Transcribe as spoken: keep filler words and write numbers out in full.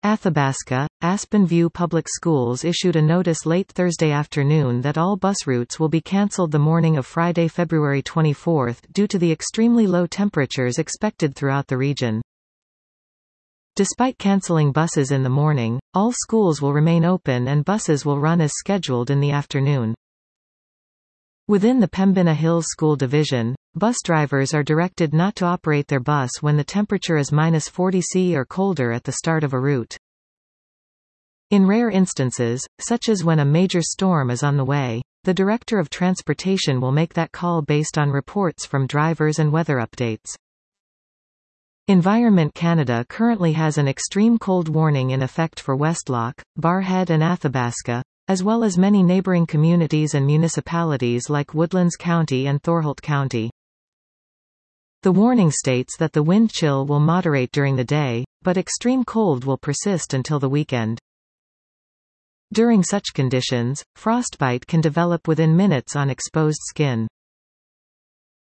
Athabasca, Aspen View Public Schools issued a notice late Thursday afternoon that all bus routes will be canceled the morning of Friday, February twenty-fourth, due to the extremely low temperatures expected throughout the region. Despite canceling buses in the morning, all schools will remain open and buses will run as scheduled in the afternoon. Within the Pembina Hills School Division, bus drivers are directed not to operate their bus when the temperature is minus forty Celsius or colder at the start of a route. In rare instances, such as when a major storm is on the way, the Director of Transportation will make that call based on reports from drivers and weather updates. Environment Canada currently has an extreme cold warning in effect for Westlock, Barrhead and Athabasca, as well as many neighbouring communities and municipalities like Woodlands County and Thorholt County. The warning states that the wind chill will moderate during the day, but extreme cold will persist until the weekend. During such conditions, frostbite can develop within minutes on exposed skin.